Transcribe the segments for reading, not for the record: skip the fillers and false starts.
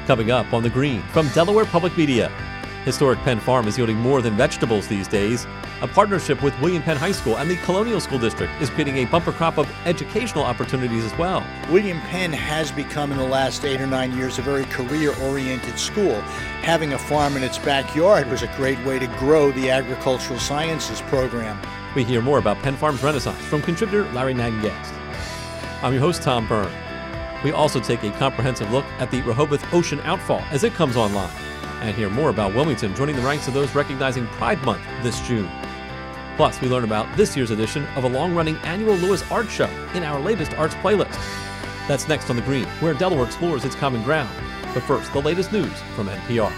Coming up on The Green from Delaware Public Media. Historic Penn Farm is yielding more than vegetables these days. A partnership with William Penn High School and the Colonial School District is creating a bumper crop of educational opportunities as well. William Penn has become, in the last 8 or 9 years, a very career-oriented school. Having a farm in its backyard was a great way to grow the agricultural sciences program. We hear more about Penn Farm's renaissance from contributor Larry Nagengast. I'm your host, Tom Byrne. We also take a comprehensive look at the Rehoboth Ocean Outfall as it comes online, and hear more about Wilmington joining the ranks of those recognizing Pride Month this June. Plus, we learn about this year's edition of a long-running annual Lewis Art Show in our latest arts playlist. That's next on The Green, where Delaware explores its common ground. But first, the latest news from NPR.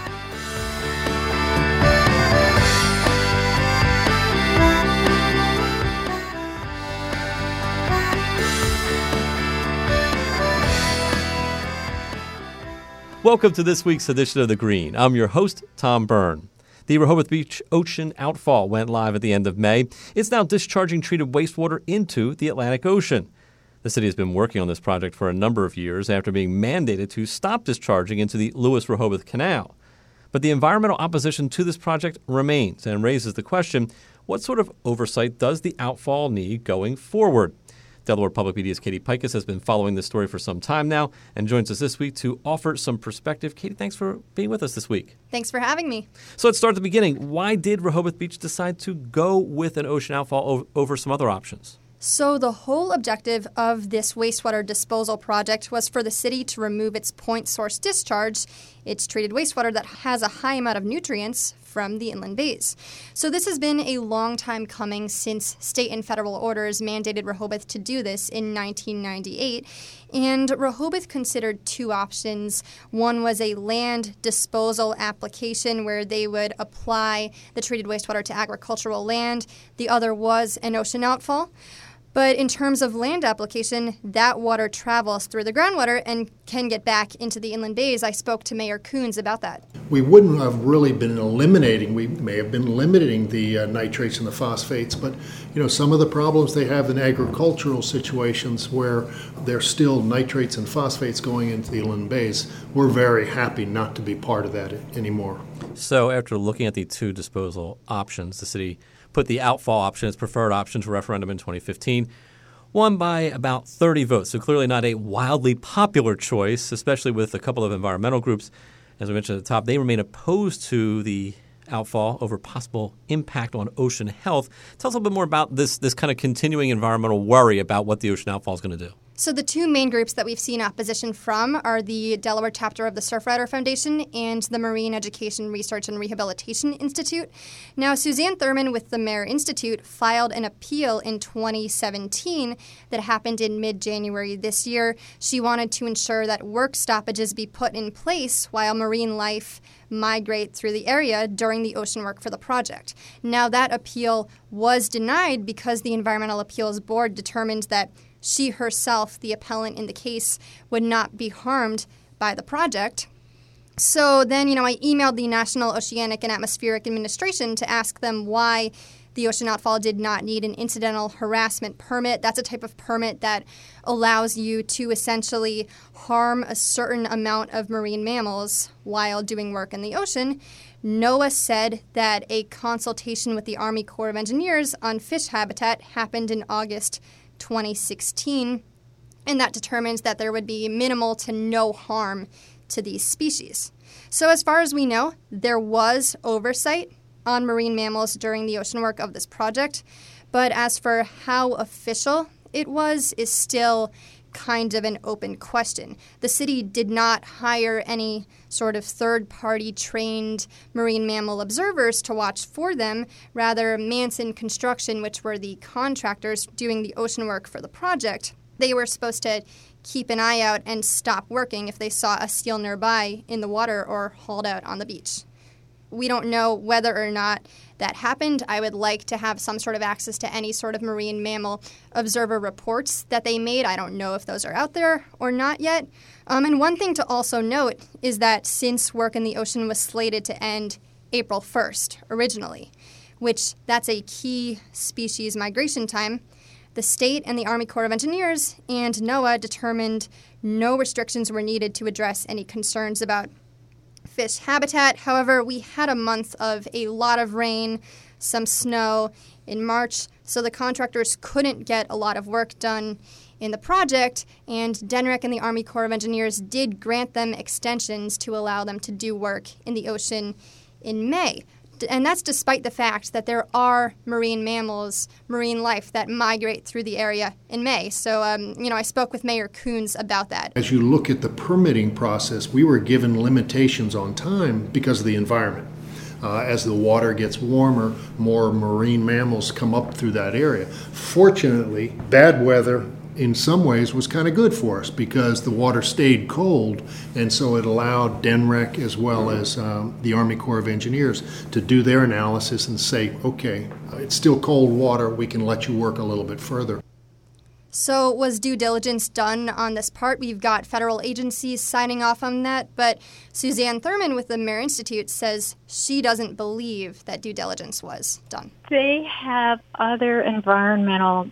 Welcome to this week's edition of The Green. I'm your host, Tom Byrne. The Rehoboth Beach Ocean Outfall went live at the end of May. It's now discharging treated wastewater into the Atlantic Ocean. The city has been working on this project for a number of years after being mandated to stop discharging into the Lewis-Rehoboth Canal. But the environmental opposition to this project remains and raises the question, what sort of oversight does the outfall need going forward? Delaware Public Media's Katie Pikus has been following this story for some time now and joins us this week to offer some perspective. Katie, thanks for being with us this week. Thanks for having me. So let's start at the beginning. Why did Rehoboth Beach decide to go with an ocean outfall over some other options? So the whole objective of this wastewater disposal project was for the city to remove its point source discharge, its treated wastewater that has a high amount of nutrients from the inland bays. So this has been a long time coming since state and federal orders mandated Rehoboth to do this in 1998. And Rehoboth considered two options. One was a land disposal application where they would apply the treated wastewater to agricultural land. The other was an ocean outfall. But in terms of land application, that water travels through the groundwater and can get back into the inland bays. I spoke to Mayor Coons about that. We wouldn't have really been eliminating, we may have been limiting the nitrates and the phosphates, but some of the problems they have in agricultural situations where there's still nitrates and phosphates going into the inland bays, we're very happy not to be part of that anymore. So after looking at the two disposal options, the city put the outfall option as preferred option to referendum in 2015, won by about 30 votes. So clearly not a wildly popular choice, especially with a couple of environmental groups. As we mentioned at the top, they remain opposed to the outfall over possible impact on ocean health. Tell us a little bit more about this kind of continuing environmental worry about what the ocean outfall is going to do. So the two main groups that we've seen opposition from are the Delaware chapter of the Surfrider Foundation and the Marine Education Research and Rehabilitation Institute. Now, Suzanne Thurman with the Mare Institute filed an appeal in 2017 that happened in mid-January this year. She wanted to ensure that work stoppages be put in place while marine life migrate through the area during the ocean work for the project. Now, that appeal was denied because the Environmental Appeals Board determined that she herself, the appellant in the case, would not be harmed by the project. So then, I emailed the National Oceanic and Atmospheric Administration to ask them why the ocean outfall did not need an incidental harassment permit. That's a type of permit that allows you to essentially harm a certain amount of marine mammals while doing work in the ocean. NOAA said that a consultation with the Army Corps of Engineers on fish habitat happened in August 2016, and that determines that there would be minimal to no harm to these species. So as far as we know, there was oversight on marine mammals during the ocean work of this project, but as for how official it was is still kind of an open question. The city did not hire any sort of third-party trained marine mammal observers to watch for them. Rather, Manson Construction, which were the contractors doing the ocean work for the project, they were supposed to keep an eye out and stop working if they saw a seal nearby in the water or hauled out on the beach. We don't know whether or not that happened. I would like to have some sort of access to any sort of marine mammal observer reports that they made. I don't know if those are out there or not yet. And one thing to also note is that since work in the ocean was slated to end April 1st originally, which that's a key species migration time, the state and the Army Corps of Engineers and NOAA determined no restrictions were needed to address any concerns about fish habitat. However, we had a month of a lot of rain, some snow in March, so the contractors couldn't get a lot of work done in the project, and DNREC and the Army Corps of Engineers did grant them extensions to allow them to do work in the ocean in May. And that's despite the fact that there are marine mammals, marine life that migrate through the area in May. So, I spoke with Mayor Coons about that. As you look at the permitting process, we were given limitations on time because of the environment. As the water gets warmer, more marine mammals come up through that area. Fortunately, bad weather in some ways was kind of good for us because the water stayed cold, and so it allowed DNREC as well as the Army Corps of Engineers to do their analysis and say, okay, it's still cold water, we can let you work a little bit further. So was due diligence done on this part? We've got federal agencies signing off on that, but Suzanne Thurman with the Mer Institute says she doesn't believe that due diligence was done. They have other environmental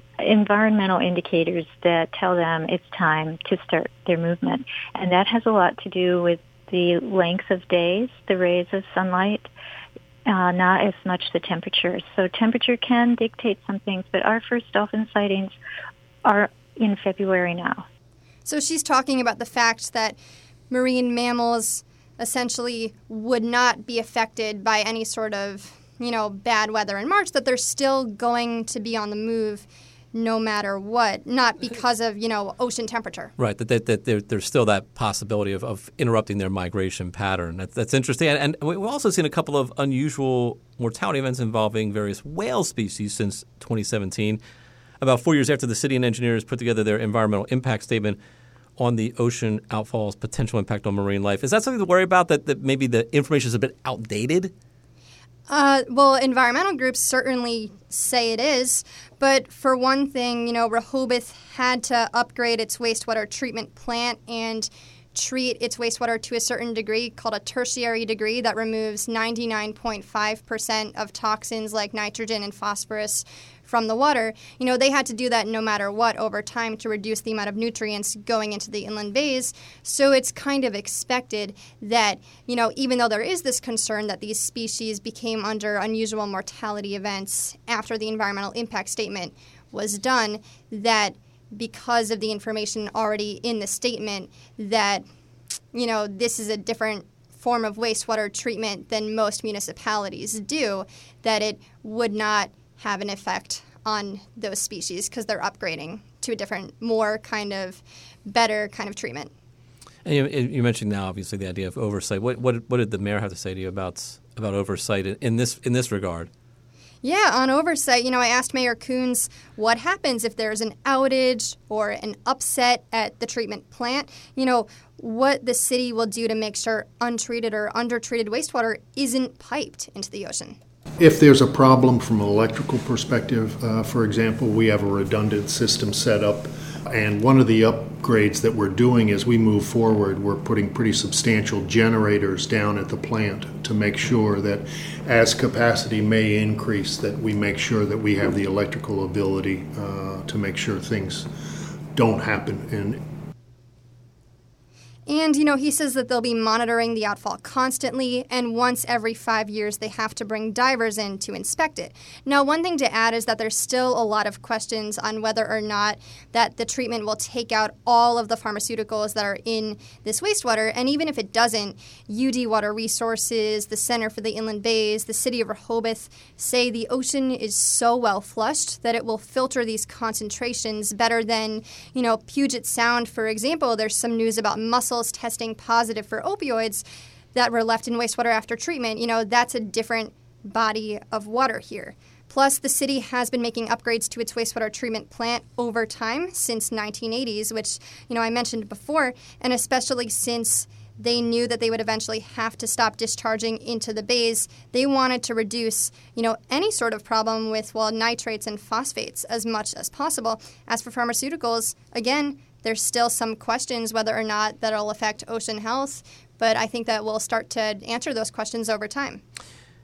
indicators that tell them it's time to start their movement. And that has a lot to do with the length of days, the rays of sunlight, not as much the temperature. So temperature can dictate some things, but our first dolphin sightings are in February now. So she's talking about the fact that marine mammals essentially would not be affected by any sort of, bad weather in March, that they're still going to be on the move no matter what, not because of, ocean temperature. Right, that there's still that possibility of interrupting their migration pattern. That's interesting. And we've also seen a couple of unusual mortality events involving various whale species since 2017. About 4 years after the city and engineers put together their environmental impact statement on the ocean outfall's potential impact on marine life. Is that something to worry about, that maybe the information is a bit outdated? Well, environmental groups certainly say it is. But for one thing, Rehoboth had to upgrade its wastewater treatment plant and treat its wastewater to a certain degree called a tertiary degree that removes 99.5% of toxins like nitrogen and phosphorus from the water. They had to do that no matter what over time to reduce the amount of nutrients going into the inland bays. So it's kind of expected that, even though there is this concern that these species became under unusual mortality events after the environmental impact statement was done, that because of the information already in the statement that, this is a different form of wastewater treatment than most municipalities do, that it would not have an effect on those species because they're upgrading to a different, more better kind of treatment. And you mentioned now, obviously, the idea of oversight. What did the mayor have to say to you about oversight in this regard? Yeah, on oversight, I asked Mayor Coons what happens if there's an outage or an upset at the treatment plant, what the city will do to make sure untreated or undertreated wastewater isn't piped into the ocean. If there's a problem from an electrical perspective, for example, we have a redundant system set up, and one of the upgrades that we're doing as we move forward, we're putting pretty substantial generators down at the plant to make sure that as capacity may increase, that we make sure that we have the electrical ability to make sure things don't happen. And, he says that they'll be monitoring the outfall constantly, and once every 5 years they have to bring divers in to inspect it. Now, one thing to add is that there's still a lot of questions on whether or not that the treatment will take out all of the pharmaceuticals that are in this wastewater, and even if it doesn't, UD Water Resources, the Center for the Inland Bays, the City of Rehoboth say the ocean is so well flushed that it will filter these concentrations better than, Puget Sound, for example. There's some news about mussels testing positive for opioids that were left in wastewater after treatment. That's a different body of water here. Plus, the city has been making upgrades to its wastewater treatment plant over time since 1980s, which, I mentioned before, and especially since they knew that they would eventually have to stop discharging into the bays. They wanted to reduce, any sort of problem with, nitrates and phosphates as much as possible. As for pharmaceuticals, again, there's still some questions whether or not that'll affect ocean health, but I think that we'll start to answer those questions over time.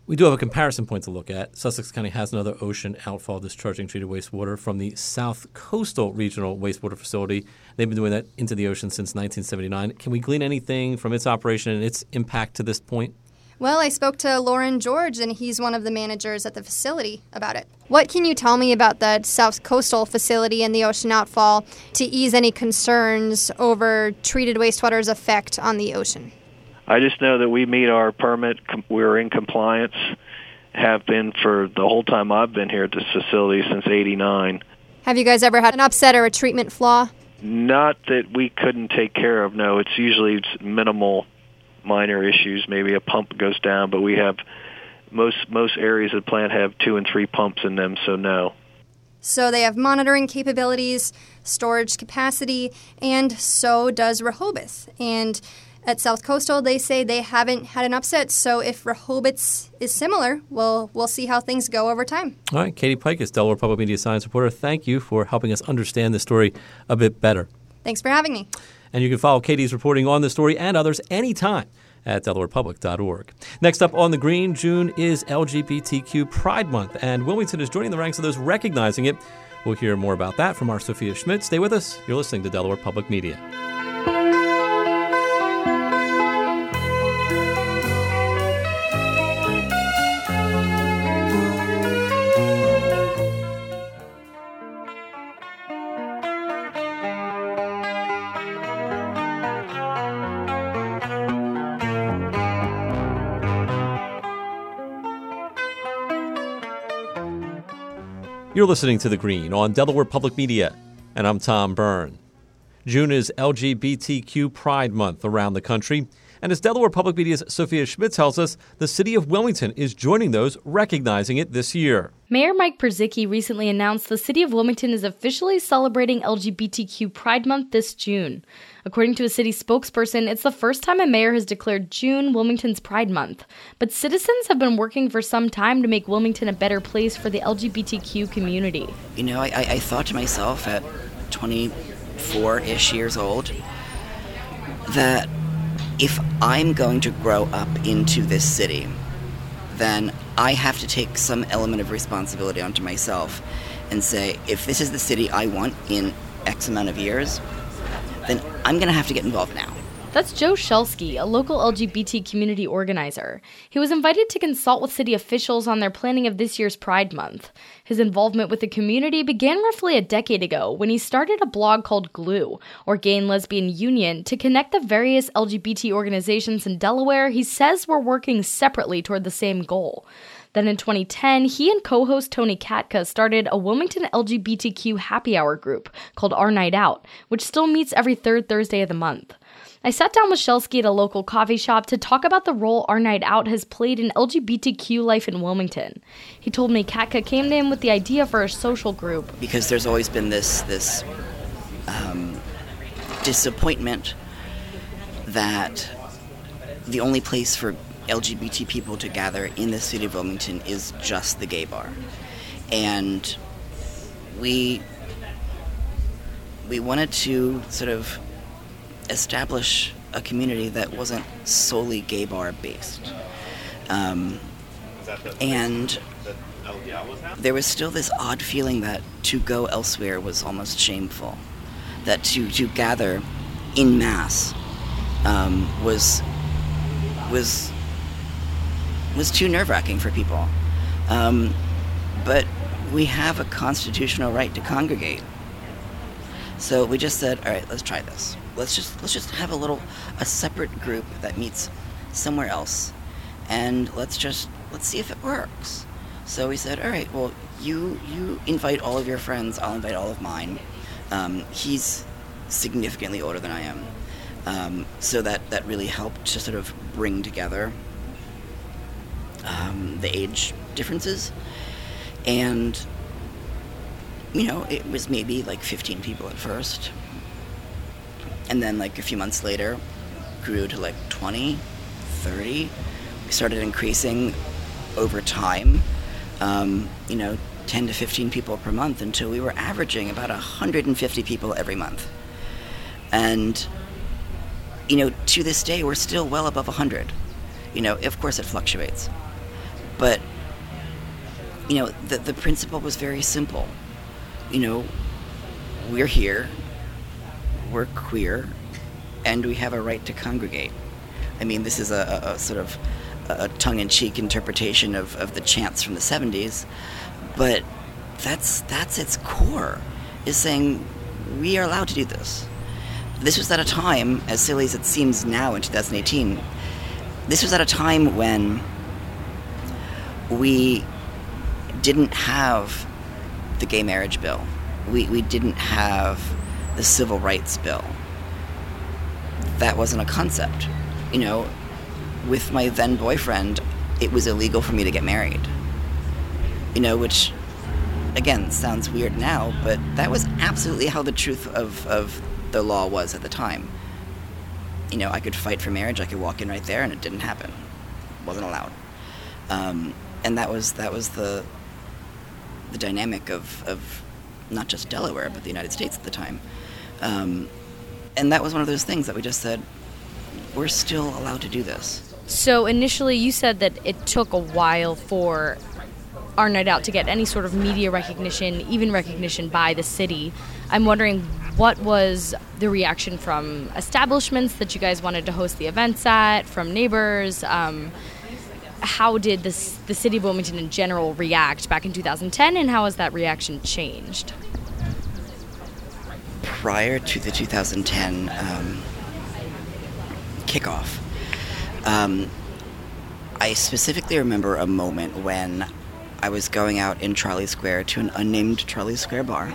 We do have a comparison point to look at. Sussex County has another ocean outfall discharging treated wastewater from the South Coastal Regional Wastewater Facility. They've been doing that into the ocean since 1979. Can we glean anything from its operation and its impact to this point? Well, I spoke to Lauren George, and he's one of the managers at the facility about it. What can you tell me about the South Coastal facility and the ocean outfall to ease any concerns over treated wastewater's effect on the ocean? I just know that we meet our permit. We're in compliance, have been for the whole time I've been here at this facility since '89. Have you guys ever had an upset or a treatment flaw? Not that we couldn't take care of, no. It's usually minimal, minor issues. Maybe a pump goes down, but we have most areas of the plant have 2 and 3 pumps in them, so no. So they have monitoring capabilities, storage capacity, and so does Rehoboth. And at South Coastal, they say they haven't had an upset, so if Rehoboth's is similar, we'll see how things go over time. All right, Katie Pike is Delaware Public Media Science reporter. Thank you for helping us understand the story a bit better. Thanks for having me. And you can follow Katie's reporting on this story and others anytime at DelawarePublic.org. Next up on The Green, June is LGBTQ Pride Month, and Wilmington is joining the ranks of those recognizing it. We'll hear more about that from our Sophia Schmidt. Stay with us. You're listening to Delaware Public Media. You're listening to The Green on Delaware Public Media, and I'm Tom Byrne. June is LGBTQ Pride Month around the country, and as Delaware Public Media's Sophia Schmidt tells us, the city of Wilmington is joining those recognizing it this year. Mayor Mike Purzycki recently announced the city of Wilmington is officially celebrating LGBTQ Pride Month this June. According to a city spokesperson, it's the first time a mayor has declared June Wilmington's Pride Month. But citizens have been working for some time to make Wilmington a better place for the LGBTQ community. You know, I thought to myself at 24-ish years old that if I'm going to grow up into this city, then I have to take some element of responsibility onto myself and say, if this is the city I want in X amount of years, then I'm going to have to get involved now. That's Joe Shelsky, a local LGBT community organizer. He was invited to consult with city officials on their planning of this year's Pride Month. His involvement with the community began roughly a decade ago when he started a blog called GLUE, or Gay and Lesbian Union, to connect the various LGBT organizations in Delaware he says were working separately toward the same goal. Then in 2010, he and co-host Tony Katka started a Wilmington LGBTQ happy hour group called Our Night Out, which still meets every third Thursday of the month. I sat down with Shelsky at a local coffee shop to talk about the role Our Night Out has played in LGBTQ life in Wilmington. He told me Katka came to him with the idea for a social group. Because there's always been this disappointment that the only place for LGBT people to gather in the city of Wilmington is just the gay bar. And we wanted to sort of establish a community that wasn't solely gay bar based. And there was still this odd feeling that to go elsewhere was almost shameful. That to gather in mass was too nerve-wracking for people. But we have a constitutional right to congregate. So we just said, all right, let's try this. Let's just have a separate group that meets somewhere else, and let's see if it works. So we said, all right, well, you invite all of your friends, I'll invite all of mine. He's significantly older than I am, so that really helped to sort of bring together the age differences. And you know, it was maybe like 15 people at first. And then like a few months later, grew to like 20, 30. We started increasing over time, 10 to 15 people per month until we were averaging about 150 people every month. And, to this day, we're still well above 100. Of course it fluctuates. But, the principle was very simple. We're here, we're queer, and we have a right to congregate. I mean, this is a sort of a tongue-in-cheek interpretation of the chants from the 70s, but that's its core, is saying we are allowed to do this. This was at a time, as silly as it seems now in 2018, this was at a time when we didn't have the gay marriage bill. We didn't have the civil rights bill. That wasn't a concept. With my then boyfriend, it was illegal for me to get married. Which, again, sounds weird now, but that was absolutely how the truth of the law was at the time. I could fight for marriage, I could walk in right there, and it didn't happen. It wasn't allowed. And that was the dynamic of not just Delaware, but the United States at the time. And that was one of those things that we just said, we're still allowed to do this. So initially you said that it took a while for Our Night Out to get any sort of media recognition, even recognition by the city. I'm wondering, what was the reaction from establishments that you guys wanted to host the events at, from neighbors? How did the city of Wilmington in general react back in 2010, and how has that reaction changed? Prior to the 2010 kickoff, I specifically remember a moment when I was going out in Charlie Square to an unnamed Charlie Square bar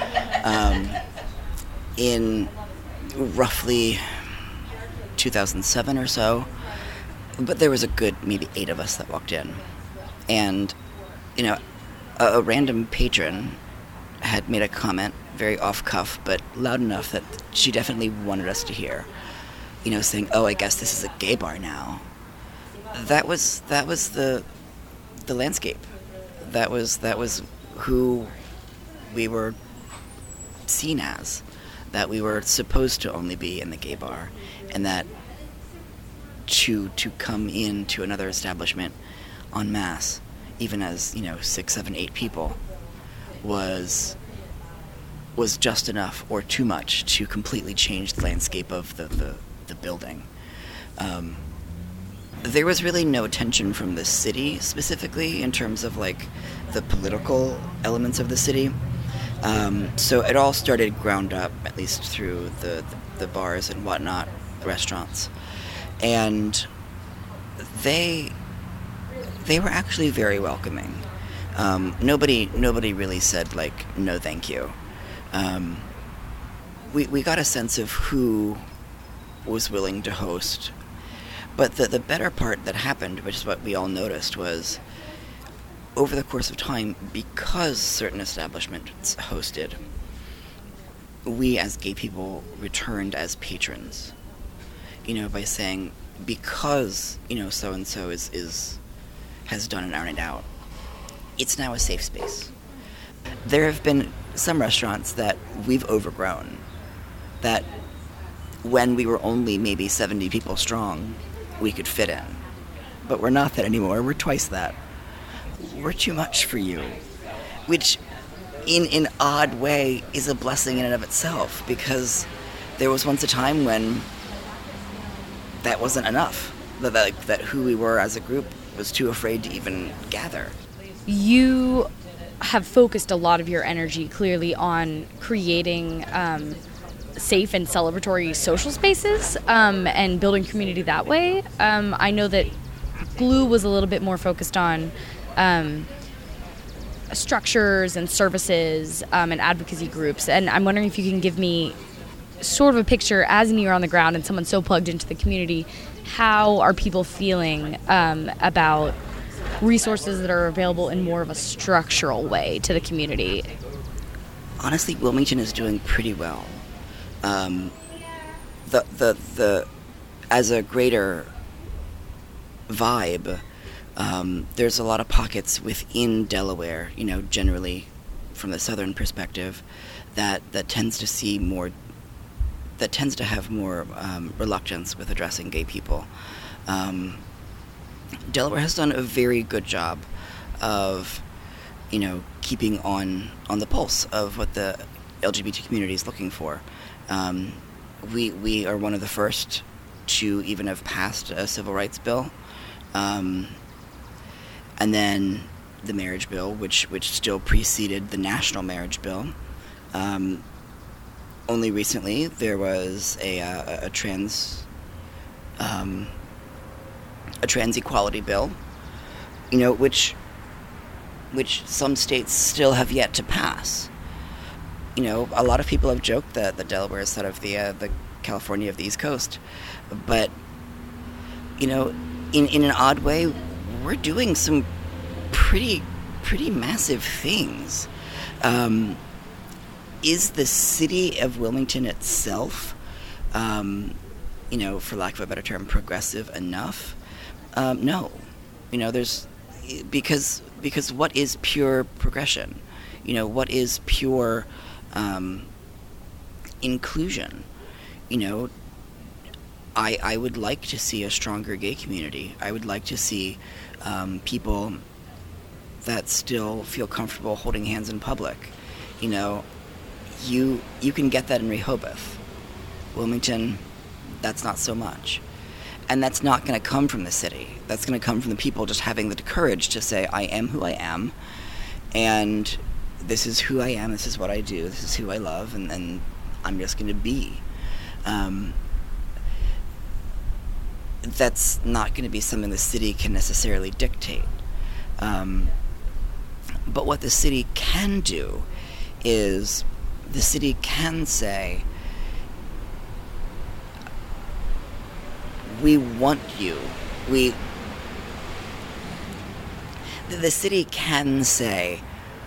in roughly 2007 or so. But there was a good maybe 8 of us that walked in. And, a random patron had made a comment, very off-cuff, but loud enough that she definitely wanted us to hear. Saying, "Oh, I guess this is a gay bar now." That was the landscape. That was who we were seen as. That we were supposed to only be in the gay bar, and that to come into another establishment en masse, even as 6, 7, 8 people, was just enough or too much to completely change the landscape of the building. There was really no attention from the city specifically in terms of the political elements of the city. So it all started ground up, at least through the bars and whatnot, restaurants. And they were actually very welcoming. Nobody really said no thank you. We got a sense of who was willing to host. But the better part that happened, which is what we all noticed, was over the course of time, because certain establishments hosted, we as gay people returned as patrons. By saying, because, so-and-so has done an Our Night Out, it's now a safe space. There have been some restaurants that we've overgrown, that when we were only maybe 70 people strong, we could fit in. But we're not that anymore. We're twice that. We're too much for you. Which, in an odd way, is a blessing in and of itself, because there was once a time when that wasn't enough. That who we were as a group was too afraid to even gather. You have focused a lot of your energy clearly on creating safe and celebratory social spaces and building community that way. I know that Glue was a little bit more focused on structures and services and advocacy groups, and I'm wondering if you can give me sort of a picture, as an ear on the ground and someone so plugged into the community, how are people feeling about resources that are available in more of a structural way to the community? Honestly, Wilmington is doing pretty well. As a greater vibe, there's a lot of pockets within Delaware, generally from the southern perspective, that tends to have more reluctance with addressing gay people. Delaware has done a very good job of, keeping on the pulse of what the LGBT community is looking for. We are one of the first to even have passed a civil rights bill, and then the marriage bill, which still preceded the national marriage bill. Only recently there was a trans equality bill, which some states still have yet to pass. A lot of people have joked that Delaware is sort of the California of the East Coast, but in an odd way, we're doing some pretty massive things. Is the city of Wilmington itself, for lack of a better term, progressive enough? No. There's because what is pure progression? What is pure inclusion? I would like to see a stronger gay community. I would like to see people that still feel comfortable holding hands in public. You can get that in Rehoboth. Wilmington, that's not so much. And that's not going to come from the city. That's going to come from the people just having the courage to say, I am who I am, and this is who I am, this is what I do, this is who I love, and I'm just going to be. That's not going to be something the city can necessarily dictate. But what the city can do is the city can say, we want you. The city can say,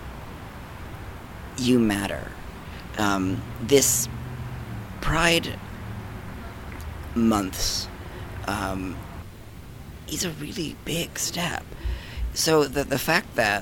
you matter. This Pride months is a really big step. So the fact that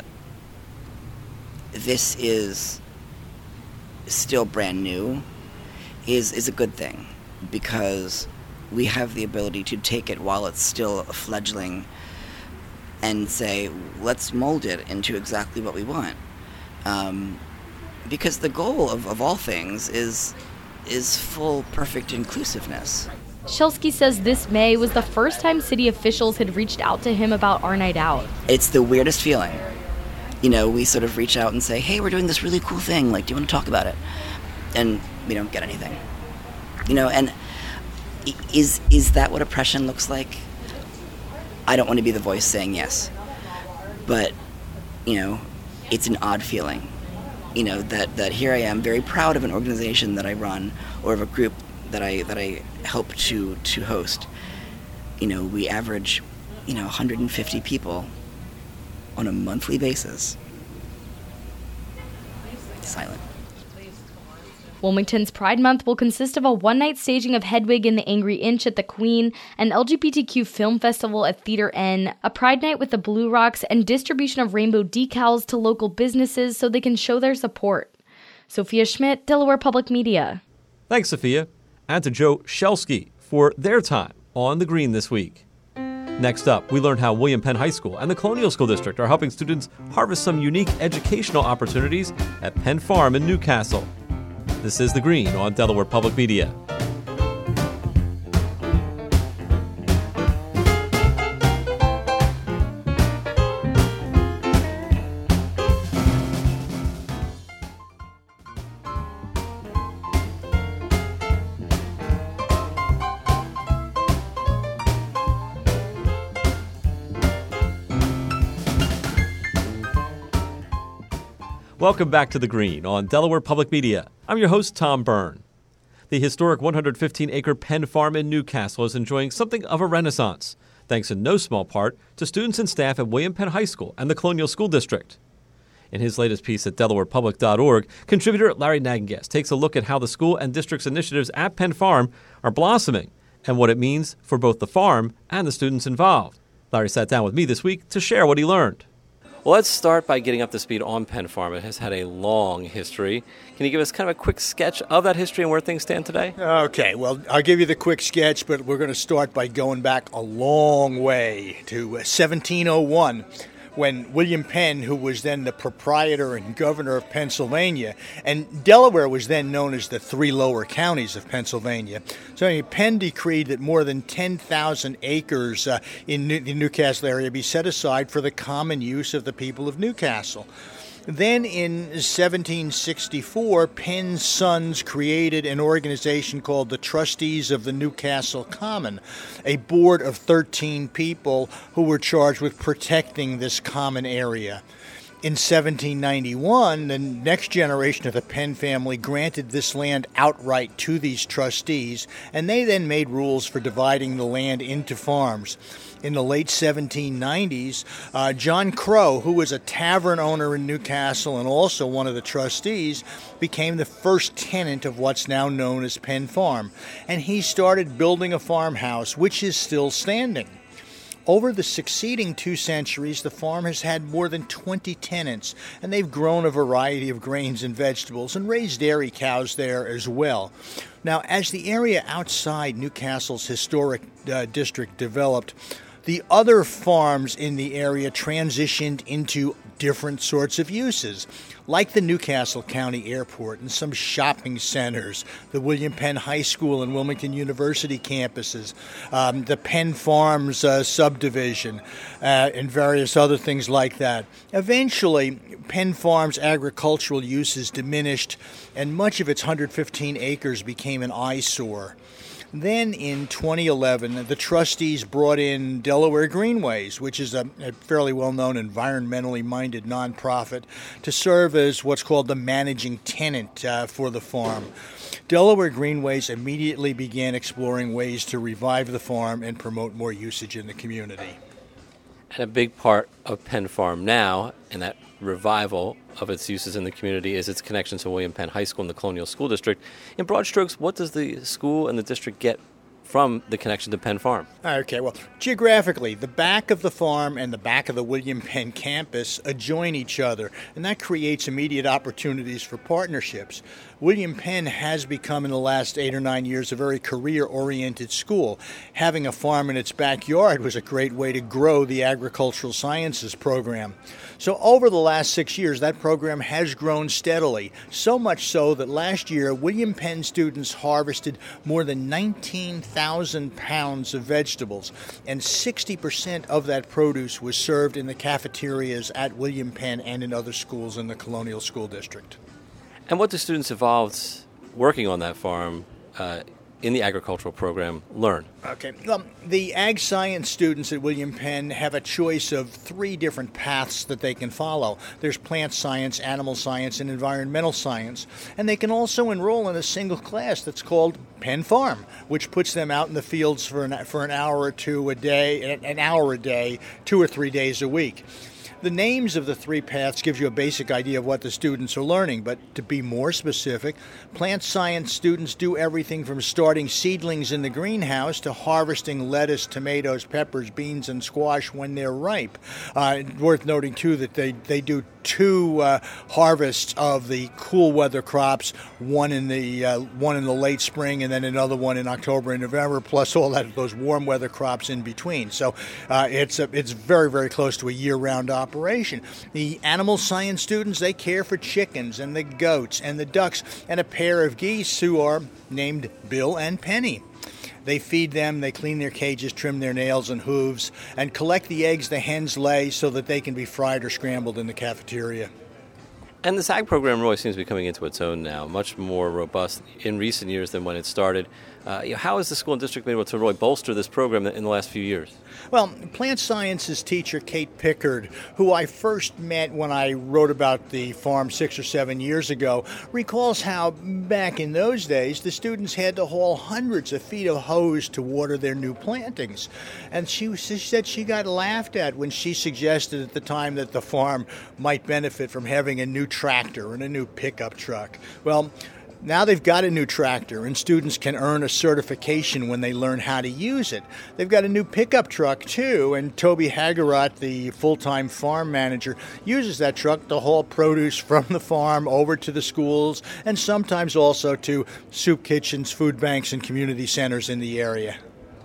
this is still brand new is a good thing, because we have the ability to take it while it's still a fledgling and say, let's mold it into exactly what we want. Because the goal of all things is full, perfect inclusiveness. Shelsky says this May was the first time city officials had reached out to him about Our Night Out. It's the weirdest feeling. We sort of reach out and say, hey, we're doing this really cool thing. Do you want to talk about it? And we don't get anything. And is that what oppression looks like? I don't want to be the voice saying yes. But, it's an odd feeling. That here I am, very proud of an organization that I run, or of a group that I help to host. We average, 150 people on a monthly basis. Silent. Wilmington's Pride Month will consist of a one-night staging of Hedwig and the Angry Inch at the Queen, an LGBTQ film festival at Theater N, a Pride Night with the Blue Rocks, and distribution of rainbow decals to local businesses so they can show their support. Sophia Schmidt, Delaware Public Media. Thanks, Sophia, and to Joe Shelsky for their time on The Green this week. Next up, we learn how William Penn High School and the Colonial School District are helping students harvest some unique educational opportunities at Penn Farm in Newcastle. This is The Green on Delaware Public Media. Welcome back to The Green on Delaware Public Media. I'm your host, Tom Byrne. The historic 115-acre Penn Farm in Newcastle is enjoying something of a renaissance, thanks in no small part to students and staff at William Penn High School and the Colonial School District. In his latest piece at DelawarePublic.org, contributor Larry Nagenguest takes a look at how the school and district's initiatives at Penn Farm are blossoming and what it means for both the farm and the students involved. Larry sat down with me this week to share what he learned. Well, let's start by getting up to speed on Penn Farm. It has had a long history. Can you give us kind of a quick sketch of that history and where things stand today? Okay, well, I'll give you the quick sketch, but we're going to start by going back a long way to 1701. When William Penn, who was then the proprietor and governor of Pennsylvania, and Delaware was then known as the three lower counties of Pennsylvania. So Penn decreed that more than 10,000 acres in the Newcastle area be set aside for the common use of the people of Newcastle. Then in 1764, Penn's sons created an organization called the Trustees of the Newcastle Common, a board of 13 people who were charged with protecting this common area. In 1791, the next generation of the Penn family granted this land outright to these trustees, and they then made rules for dividing the land into farms. In the late 1790s, John Crow, who was a tavern owner in Newcastle and also one of the trustees, became the first tenant of what's now known as Penn Farm, and he started building a farmhouse, which is still standing. Over the succeeding 2 centuries, the farm has had more than 20 tenants, and they've grown a variety of grains and vegetables and raised dairy cows there as well. Now, as the area outside Newcastle's historic district developed, the other farms in the area transitioned into different sorts of uses, like the Newcastle County Airport and some shopping centers, the William Penn High School and Wilmington University campuses, the Penn Farms subdivision, and various other things like that. Eventually, Penn Farms' agricultural uses diminished, and much of its 115 acres became an eyesore. Then in 2011, the trustees brought in Delaware Greenways, which is a fairly well-known environmentally minded nonprofit, to serve as what's called the managing tenant for the farm. Delaware Greenways immediately began exploring ways to revive the farm and promote more usage in the community. And a big part of Penn Farm now, and that revival of its uses in the community, is its connection to William Penn High School and the Colonial School District. In broad strokes, what does the school and the district get from the connection to Penn Farm? Okay, well, geographically, the back of the farm and the back of the William Penn campus adjoin each other, and that creates immediate opportunities for partnerships. William Penn has become, in the last 8 or 9 years, a very career-oriented school. Having a farm in its backyard was a great way to grow the agricultural sciences program. So over the last 6 years, that program has grown steadily, so much so that last year, William Penn students harvested more than 19,000 pounds of vegetables, and 60% of that produce was served in the cafeterias at William Penn and in other schools in the Colonial School District. And what do students involved working on that farm in the agricultural program learn? Okay. The ag science students at William Penn have a choice of 3 different paths that they can follow. There's plant science, animal science, and environmental science. And they can also enroll in a single class that's called Penn Farm, which puts them out in the fields for an hour or 2 a day, 2 or 3 days a week. The names of the 3 paths gives you a basic idea of what the students are learning, but to be more specific, plant science students do everything from starting seedlings in the greenhouse to harvesting lettuce, tomatoes, peppers, beans, and squash when they're ripe. Worth noting, too, that they do 2 harvests of the cool weather crops, one in the late spring and then another one in October and November, plus all those warm weather crops in between. So it's very, very close to a year-round operation. The animal science students, they care for chickens and the goats and the ducks and a pair of geese who are named Bill and Penny. They feed them, they clean their cages, trim their nails and hooves, and collect the eggs the hens lay so that they can be fried or scrambled in the cafeteria. And this ag program really seems to be coming into its own now, much more robust in recent years than when it started. How has the school and district been able to really bolster this program in the last few years? Well, plant sciences teacher Kate Pickard, who I first met when I wrote about the farm 6 or 7 years ago, recalls how back in those days the students had to haul hundreds of feet of hose to water their new plantings. And she said she got laughed at when she suggested at the time that the farm might benefit from having a new tractor and a new pickup truck. Well, Now they've got a new tractor, and students can earn a certification when they learn how to use it. They've got a new pickup truck, too, and Toby Hagarat, the full-time farm manager, uses that truck to haul produce from the farm over to the schools and sometimes also to soup kitchens, food banks, and community centers in the area.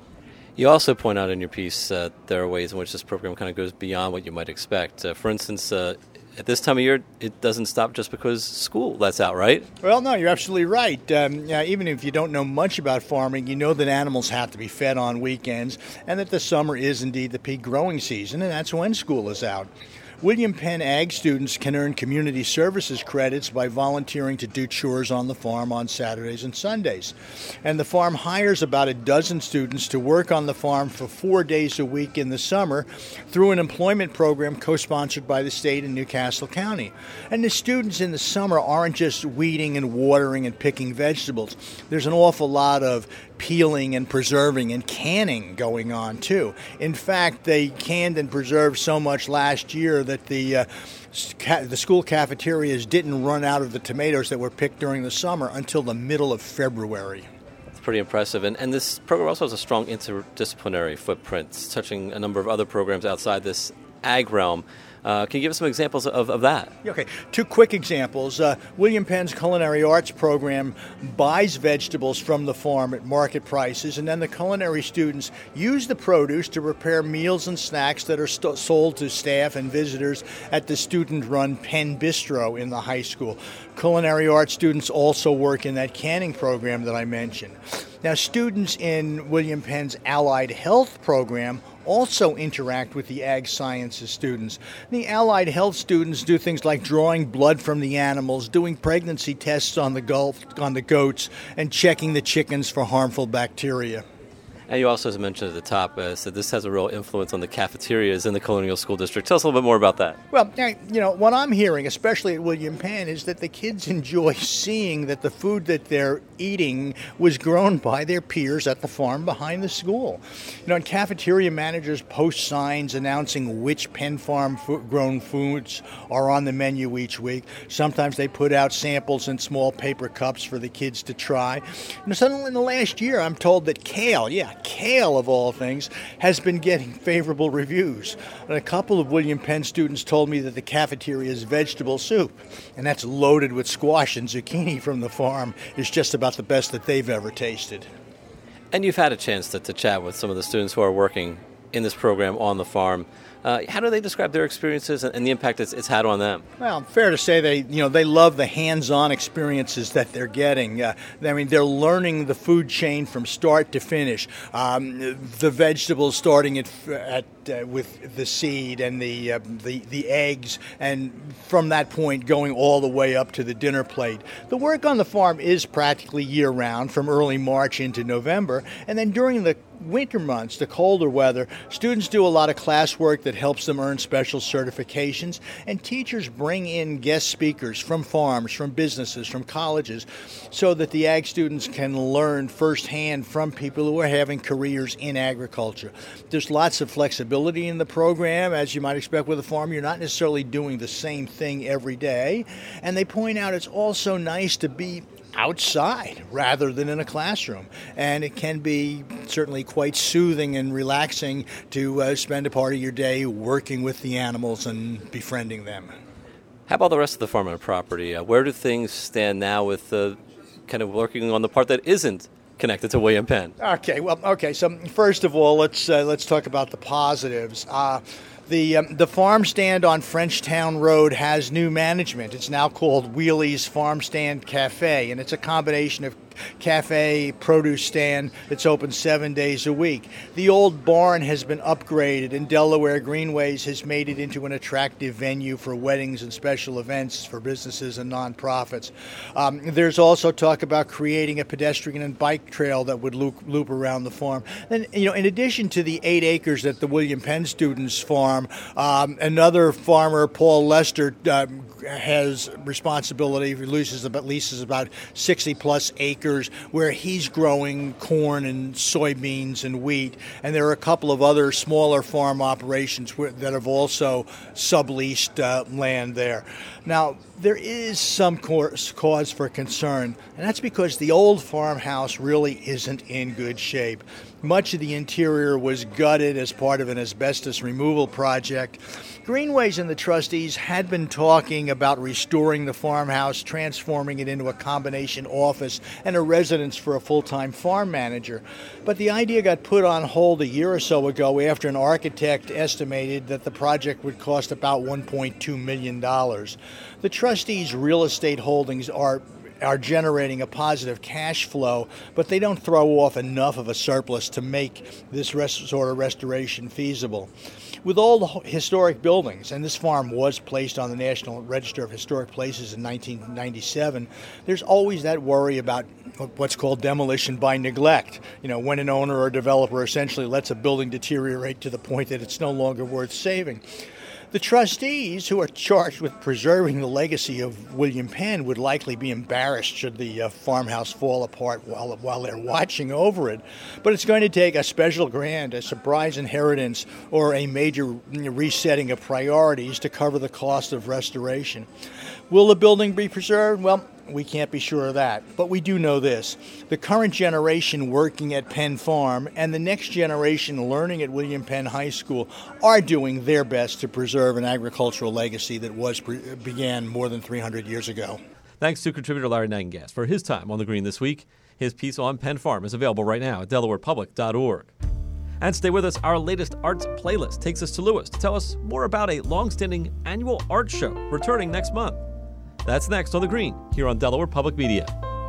You also point out in your piece there are ways in which this program kind of goes beyond what you might expect. For instance, at this time of year, it doesn't stop just because school lets out, right? Well, no, you're absolutely right. Even if you don't know much about farming, you know that animals have to be fed on weekends and that the summer is indeed the peak growing season, and that's when school is out. William Penn Ag students can earn community services credits by volunteering to do chores on the farm on Saturdays and Sundays. And the farm hires about a dozen students to work on the farm for 4 days a week in the summer through an employment program co-sponsored by the state and Newcastle County. And the students in the summer aren't just weeding and watering and picking vegetables. There's an awful lot of peeling and preserving and canning going on too. In fact, they canned and preserved so much last year that the school cafeterias didn't run out of the tomatoes that were picked during the summer until the middle of February. That's pretty impressive. And this program also has a strong interdisciplinary footprint, touching a number of other programs outside this ag realm. Can you give us some examples of that? Okay, 2 quick examples. William Penn's Culinary Arts program buys vegetables from the farm at market prices, and then the culinary students use the produce to prepare meals and snacks that are sold to staff and visitors at the student-run Penn Bistro in the high school. Culinary arts students also work in that canning program that I mentioned. Now, students in William Penn's Allied Health program also interact with the ag sciences students. The allied health students do things like drawing blood from the animals, doing pregnancy tests on the goats, and checking the chickens for harmful bacteria. And you also, as mentioned at the top, said this has a real influence on the cafeterias in the Colonial School District. Tell us a little bit more about that. Well, what I'm hearing, especially at William Penn, is that the kids enjoy seeing that the food that they're eating was grown by their peers at the farm behind the school. And cafeteria managers post signs announcing which Penn Farm grown foods are on the menu each week. Sometimes they put out samples in small paper cups for the kids to try. Suddenly in the last year, I'm told that kale of all things, has been getting favorable reviews. And a couple of William Penn students told me that the cafeteria's vegetable soup, and that's loaded with squash and zucchini from the farm, is just about the best that they've ever tasted. And you've had a chance to chat with some of the students who are working in this program on the farm. How do they describe their experiences and the impact it's had on them? Well, fair to say they love the hands-on experiences that they're getting. They're learning the food chain from start to finish. The vegetables starting with the seed and the eggs, and from that point going all the way up to the dinner plate. The work on the farm is practically year-round, from early March into November, and then during the winter months, the colder weather, students do a lot of classwork that helps them earn special certifications, and teachers bring in guest speakers from farms, from businesses, from colleges, so that the ag students can learn firsthand from people who are having careers in agriculture. There's lots of flexibility in the program. As you might expect with a farm, you're not necessarily doing the same thing every day, and they point out it's also nice to be outside rather than in a classroom, and it can be certainly quite soothing and relaxing to spend a part of your day working with the animals and befriending them. How about the rest of the farm and property? Where do things stand now with kind of working on the part that isn't connected to William Penn? Okay. So first of all, let's talk about the positives. The farm stand on Frenchtown Road has new management. It's now called Wheely's Farm Stand Cafe, and it's a combination of cafe, produce stand that's open 7 days a week. The old barn has been upgraded, and Delaware Greenways has made it into an attractive venue for weddings and special events for businesses and nonprofits. There's also talk about creating a pedestrian and bike trail that would loop around the farm. And in addition to the 8 acres at the William Penn students farm, another farmer, Paul Lester, has responsibility, leases about 60 plus acres where he's growing corn and soybeans and wheat. And there are a couple of other smaller farm operations that have also subleased land there. Now, there is some cause for concern, and that's because the old farmhouse really isn't in good shape. Much of the interior was gutted as part of an asbestos removal project. Greenways and the trustees had been talking about restoring the farmhouse, transforming it into a combination office and a residence for a full-time farm manager. But the idea got put on hold a year or so ago after an architect estimated that the project would cost about $1.2 million. The trustees' real estate holdings are generating a positive cash flow, but they don't throw off enough of a surplus to make this sort of restoration feasible. With all the historic buildings, and this farm was placed on the National Register of Historic Places in 1997, there's always that worry about what's called demolition by neglect. When an owner or developer essentially lets a building deteriorate to the point that it's no longer worth saving. The trustees, who are charged with preserving the legacy of William Penn, would likely be embarrassed should the farmhouse fall apart while they're watching over it. But it's going to take a special grant, a surprise inheritance, or a major resetting of priorities to cover the cost of restoration. Will the building be preserved? Well, we can't be sure of that, but we do know this. The current generation working at Penn Farm and the next generation learning at William Penn High School are doing their best to preserve an agricultural legacy that began more than 300 years ago. Thanks to contributor Larry Nagengast for his time on The Green this week. His piece on Penn Farm is available right now at DelawarePublic.org. And stay with us. Our latest arts playlist takes us to Lewis to tell us more about a long-standing annual art show returning next month. That's next on The Green, here on Delaware Public Media.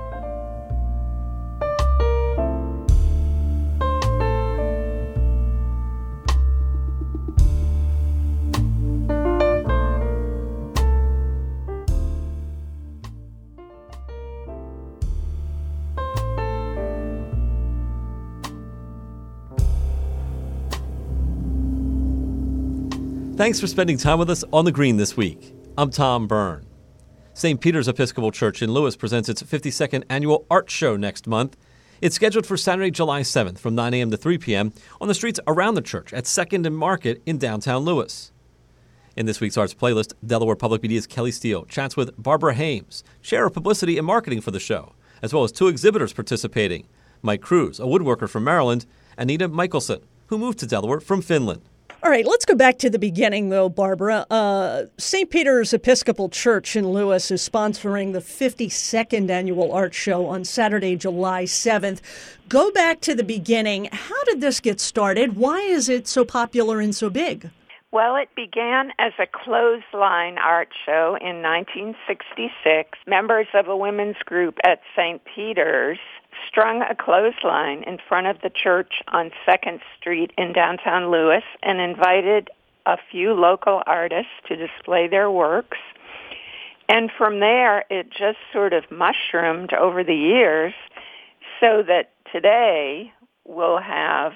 Thanks for spending time with us on The Green this week. I'm Tom Byrne. St. Peter's Episcopal Church in Lewis presents its 52nd annual art show next month. It's scheduled for Saturday, July 7th from 9 a.m. to 3 p.m. on the streets around the church at 2nd and Market in downtown Lewis. In this week's arts playlist, Delaware Public Media's Kelly Steele chats with Barbara Hames, Chair of Publicity and Marketing for the show, as well as two exhibitors participating, Mike Cruz, a woodworker from Maryland, and Nita Michelson, who moved to Delaware from Finland. All right, let's go back to the beginning, though, Barbara. St. Peter's Episcopal Church in Lewis is sponsoring the 52nd annual art show on Saturday, July 7th. Go back to the beginning. How did this get started? Why is it so popular and so big? Well, it began as a clothesline art show in 1966. Members of a women's group at St. Peter's strung a clothesline in front of the church on 2nd Street in downtown Lewis and invited a few local artists to display their works. And from there, it just sort of mushroomed over the years so that today we'll have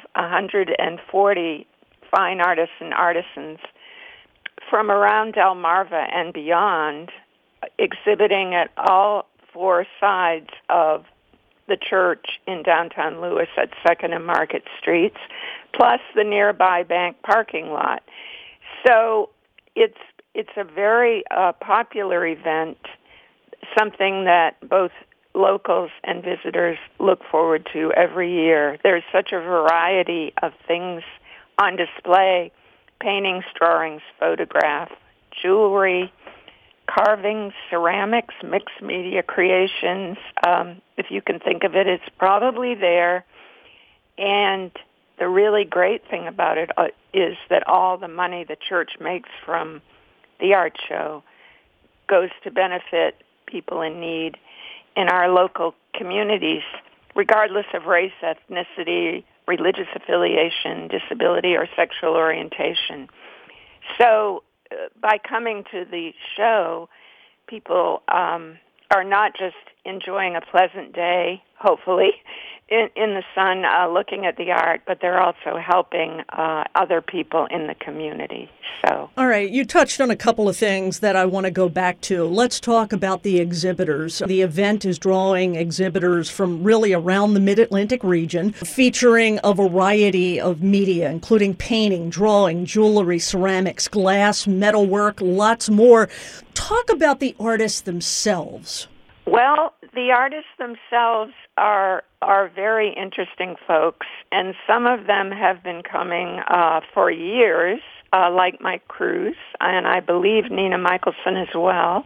140 fine artists and artisans from around Delmarva and beyond exhibiting at all four sides of the church in downtown Lewis at 2nd and Market Streets, plus the nearby bank parking lot. So it's a very popular event, something that both locals and visitors look forward to every year. There's such a variety of things on display: paintings, drawings, photograph, jewelry, carvings, ceramics, mixed media creations. If you can think of it, it's probably there. And the really great thing about it is that all the money the church makes from the art show goes to benefit people in need in our local communities, regardless of race, ethnicity, religious affiliation, disability, or sexual orientation. So by coming to the show, people are not just enjoying a pleasant day, hopefully, in the sun, looking at the art, but they're also helping other people in the community. So, all right, you touched on a couple of things that I want to go back to. Let's talk about the exhibitors. The event is drawing exhibitors from really around the Mid-Atlantic region, featuring a variety of media, including painting, drawing, jewelry, ceramics, glass, metalwork, lots more. Talk about the artists themselves. Well, the artists themselves are very interesting folks, and some of them have been coming for years, like Mike Cruz, and I believe Nina Michelson as well.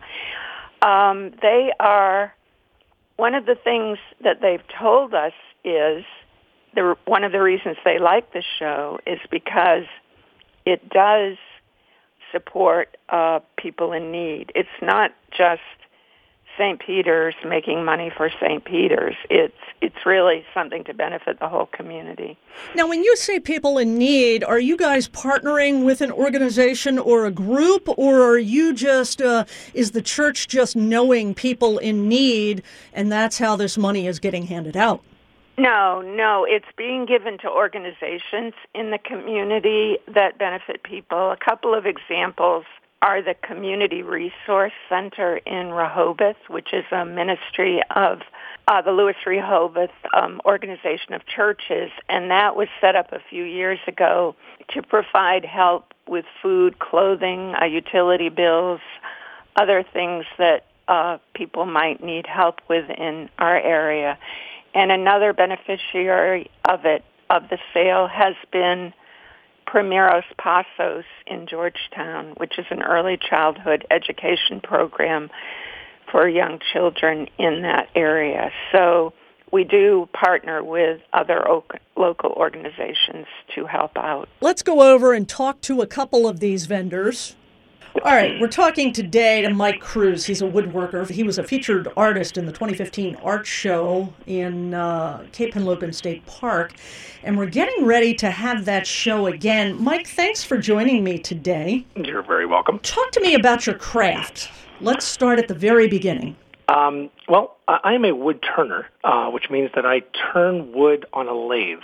They are, one of the things that they've told us is, one of the reasons they like the show is because it does support people in need. It's not just St. Peter's making money for St. Peter's. It's really something to benefit the whole community. Now, when you say people in need, are you guys partnering with an organization or a group, or are you just, is the church just knowing people in need, and that's how this money is getting handed out? No, it's being given to organizations in the community that benefit people. A couple of examples are the Community Resource Center in Rehoboth, which is a ministry of the Louis Rehoboth Organization of Churches, and that was set up a few years ago to provide help with food, clothing, utility bills, other things that people might need help with in our area. And another beneficiary of the sale, has been Primeros Pasos in Georgetown, which is an early childhood education program for young children in that area. So we do partner with other local organizations to help out. Let's go over and talk to a couple of these vendors. All right, we're talking today to Mike Cruz. He's a woodworker. He was a featured artist in the 2015 art show in Cape Henlopen State Park, and we're getting ready to have that show again. Mike, thanks for joining me today. You're very welcome. Talk to me about your craft. Let's start at the very beginning. Well, I am a wood turner, which means that I turn wood on a lathe.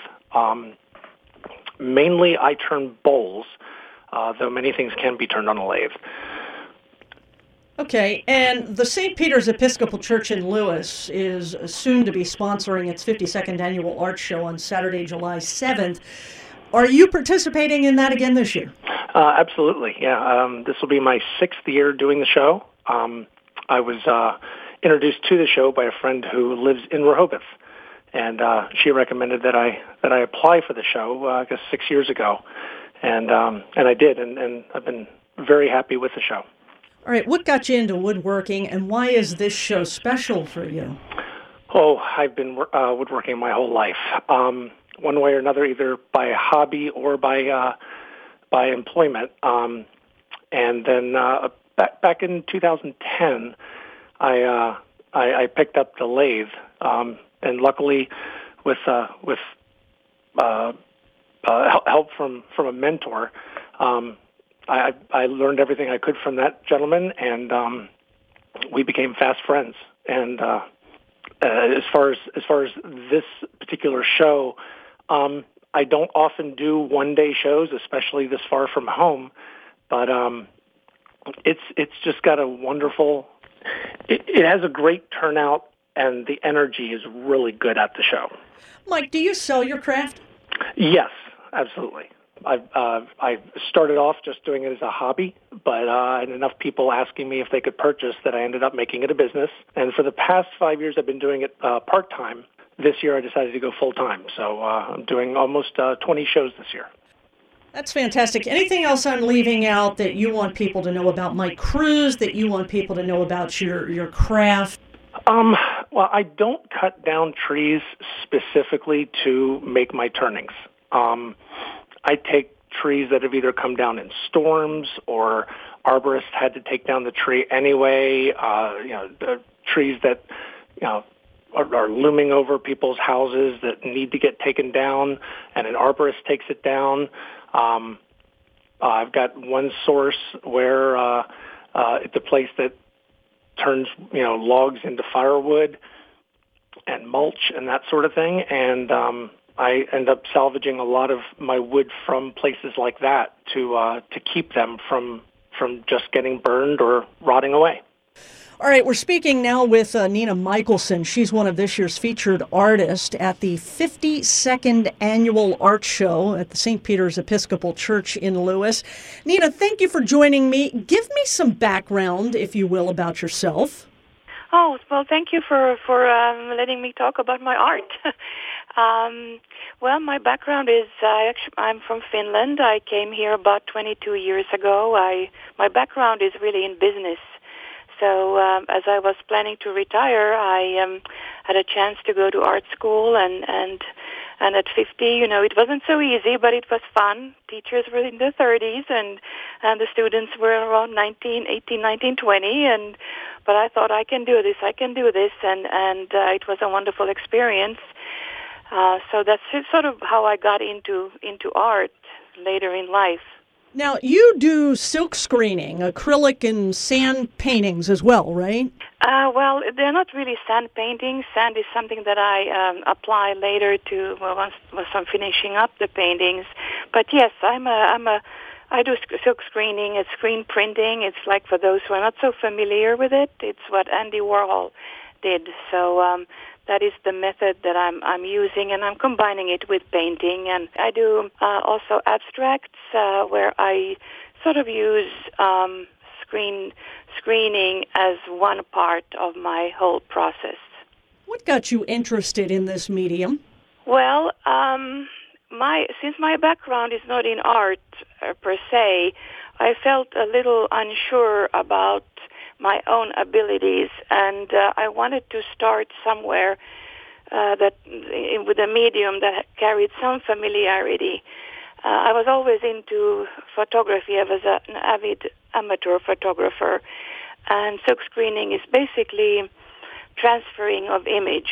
Mainly, I turn bowls, though many things can be turned on a lathe. Okay, and the St. Peter's Episcopal Church in Lewis is soon to be sponsoring its 52nd annual art show on Saturday, July 7th. Are you participating in that again this year? Absolutely, yeah. This will be my 6th year doing the show. I was introduced to the show by a friend who lives in Rehoboth, and she recommended that I apply for the show, I guess 6 years ago. And I did, and I've been very happy with the show. All right, what got you into woodworking, and why is this show special for you? Oh, I've been woodworking my whole life, one way or another, either by hobby or by employment. And then back in 2010, I picked up the lathe, and luckily, with help from a mentor, I learned everything I could from that gentleman, and we became fast friends. And as far as this particular show, I don't often do one-day shows, especially this far from home. But it's just got a wonderful. It has a great turnout, and the energy is really good at the show. Mike, do you sell your craft? Yes, absolutely. I started off just doing it as a hobby, but I had enough people asking me if they could purchase that I ended up making it a business. And for the past 5 years, I've been doing it part-time. This year, I decided to go full-time. So I'm doing almost 20 shows this year. That's fantastic. Anything else I'm leaving out that you want people to know about Mike Cruz, that you want people to know about your craft? Well, I don't cut down trees specifically to make my turnings. I take trees that have either come down in storms or arborists had to take down the tree anyway. The trees that are looming over people's houses that need to get taken down, and an arborist takes it down. I've got one source where it's a place that turns logs into firewood and mulch and that sort of thing. And I end up salvaging a lot of my wood from places like that to keep them from just getting burned or rotting away. All right, we're speaking now with Nina Michelson. She's one of this year's featured artists at the 52nd Annual Art Show at the St. Peter's Episcopal Church in Lewis. Nina, thank you for joining me. Give me some background, if you will, about yourself. Oh, well, thank you for letting me talk about my art. Well, my background is I'm from Finland. I came here about 22 years ago. My background is really in business. So as I was planning to retire, I had a chance to go to art school, and at 50, it wasn't so easy, but it was fun. Teachers were in their 30s, and the students were around 18, 19, 20, but I thought, I can do this, and it was a wonderful experience. So that's sort of how I got into art later in life. Now, you do silk screening, acrylic and sand paintings as well, right? Well, they're not really sand paintings. Sand is something that I apply later once I'm finishing up the paintings. But yes, I do silk screening. It's screen printing. It's like, for those who are not so familiar with it, it's what Andy Warhol did. So that is the method that I'm using, and I'm combining it with painting. And I do also abstracts where I sort of use screening as one part of my whole process. What got you interested in this medium? Well, since my background is not in art per se, I felt a little unsure about my own abilities, and I wanted to start somewhere with a medium that carried some familiarity. I was always into photography. I was an avid amateur photographer, and silk screening is basically transferring of image.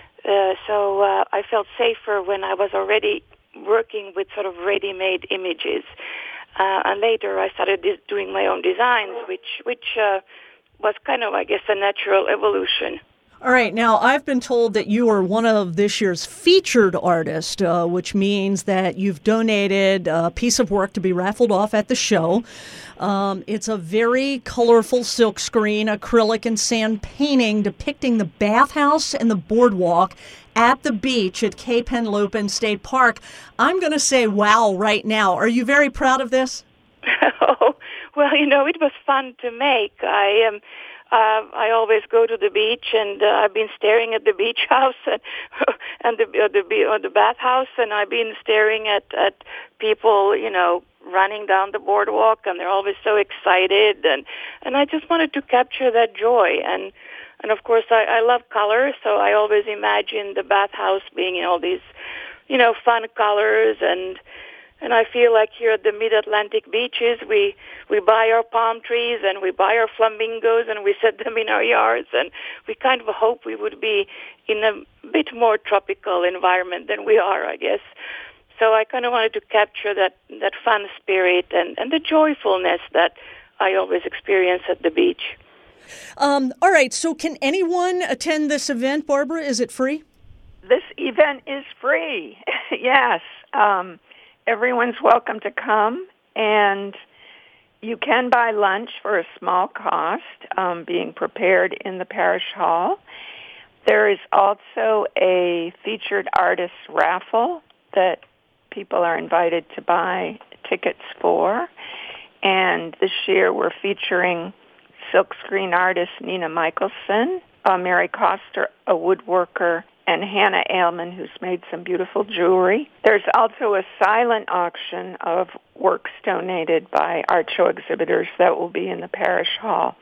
So I felt safer when I was already working with sort of ready-made images. And later I started doing my own designs, which was kind of, I guess, a natural evolution. All right. Now, I've been told that you are one of this year's featured artists, which means that you've donated a piece of work to be raffled off at the show. It's a very colorful silk screen, acrylic and sand painting depicting the bathhouse and the boardwalk at the beach at Cape Henlopen State Park. I'm going to say wow right now. Are you very proud of this? Oh, well, it was fun to make. I always go to the beach, and I've been staring at the beach house and the bathhouse, and I've been staring at people, running down the boardwalk, and they're always so excited, and I just wanted to capture that joy, and of course I love color, so I always imagine the bathhouse being in all these, fun colors, and I feel like here at the Mid-Atlantic beaches, we buy our palm trees and we buy our flamingos and we set them in our yards, and we kind of hope we would be in a bit more tropical environment than we are, I guess. So I kind of wanted to capture that fun spirit and the joyfulness that I always experience at the beach. All right, so can anyone attend this event, Barbara? Is it free? This event is free, yes. Everyone's welcome to come, and you can buy lunch for a small cost being prepared in the parish hall. There is also a featured artist raffle that people are invited to buy tickets for, and this year we're featuring silkscreen artist Nina Michelson, Mary Coster, a woodworker, and Hannah Ailman, who's made some beautiful jewelry. There's also a silent auction of works donated by art show exhibitors that will be in the parish hall.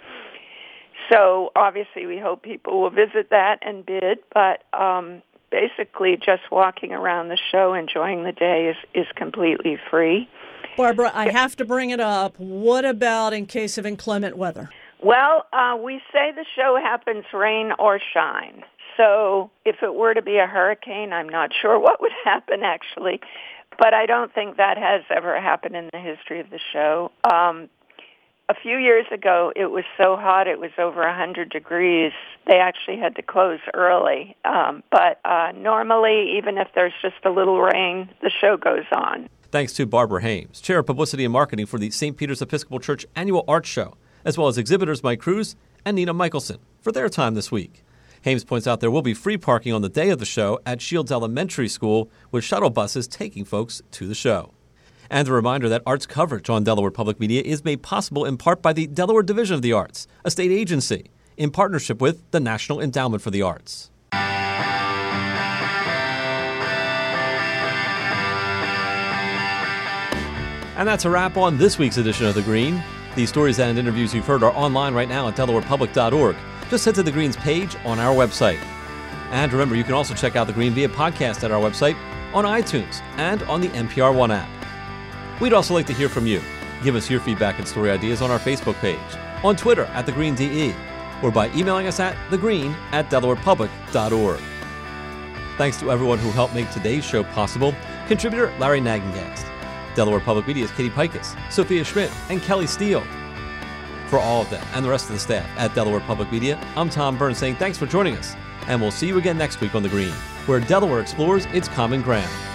So obviously we hope people will visit that and bid, but basically just walking around the show, enjoying the day is completely free. Barbara, I have to bring it up. What about in case of inclement weather? Well, we say the show happens rain or shine. So if it were to be a hurricane, I'm not sure what would happen, actually. But I don't think that has ever happened in the history of the show. A few years ago, it was so hot, it was over 100 degrees. They actually had to close early. But normally, even if there's just a little rain, the show goes on. Thanks to Barbara Hames, Chair of Publicity and Marketing for the St. Peter's Episcopal Church Annual Art Show, as well as exhibitors Mike Cruz and Nina Michelson for their time this week. Hames points out there will be free parking on the day of the show at Shields Elementary School, with shuttle buses taking folks to the show. And a reminder that arts coverage on Delaware Public Media is made possible in part by the Delaware Division of the Arts, a state agency, in partnership with the National Endowment for the Arts. And that's a wrap on this week's edition of The Green. The stories and interviews you've heard are online right now at DelawarePublic.org. Just head to The Green's page on our website. And remember, you can also check out The Green via podcast at our website, on iTunes, and on the NPR One app. We'd also like to hear from you. Give us your feedback and story ideas on our Facebook page, on Twitter at TheGreenDE, or by emailing us at thegreen@DelawarePublic.org. Thanks to everyone who helped make today's show possible. Contributor Larry Nagengast. Delaware Public Media's Katie Pikus, Sophia Schmidt, and Kelly Steele. For all of them and the rest of the staff at Delaware Public Media, I'm Tom Burns saying thanks for joining us, and we'll see you again next week on The Green, where Delaware explores its common ground.